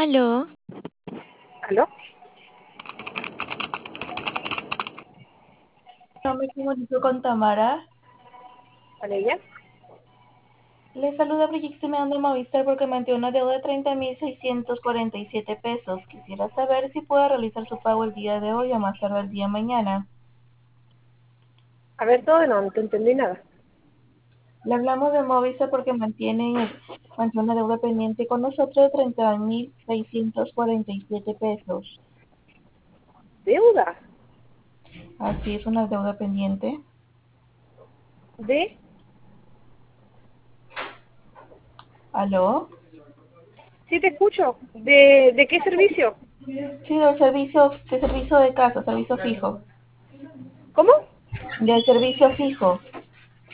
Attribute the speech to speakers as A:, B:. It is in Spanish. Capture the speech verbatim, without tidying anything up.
A: Aló,
B: ¿Aló?
C: No me comunico con Tamara.
B: ¿Con ella?
C: Le saluda Brigitte de Movistar porque mantiene una deuda de treinta mil seiscientos cuarenta y siete pesos. Quisiera saber si puedo realizar su pago el día de hoy o más tarde el día de mañana.
B: A ver, todo no, no te entendí nada.
C: Le hablamos de Movistar porque mantiene, mantiene una deuda pendiente con nosotros de treinta mil seiscientos cuarenta y siete pesos.
B: ¿Deuda?
C: Así es, una deuda pendiente.
B: ¿De?
C: ¿Aló?
B: Sí, te escucho. ¿De, de qué servicio?
C: Sí, del servicio, del servicio de casa, servicio fijo.
B: ¿Cómo?
C: Del servicio fijo.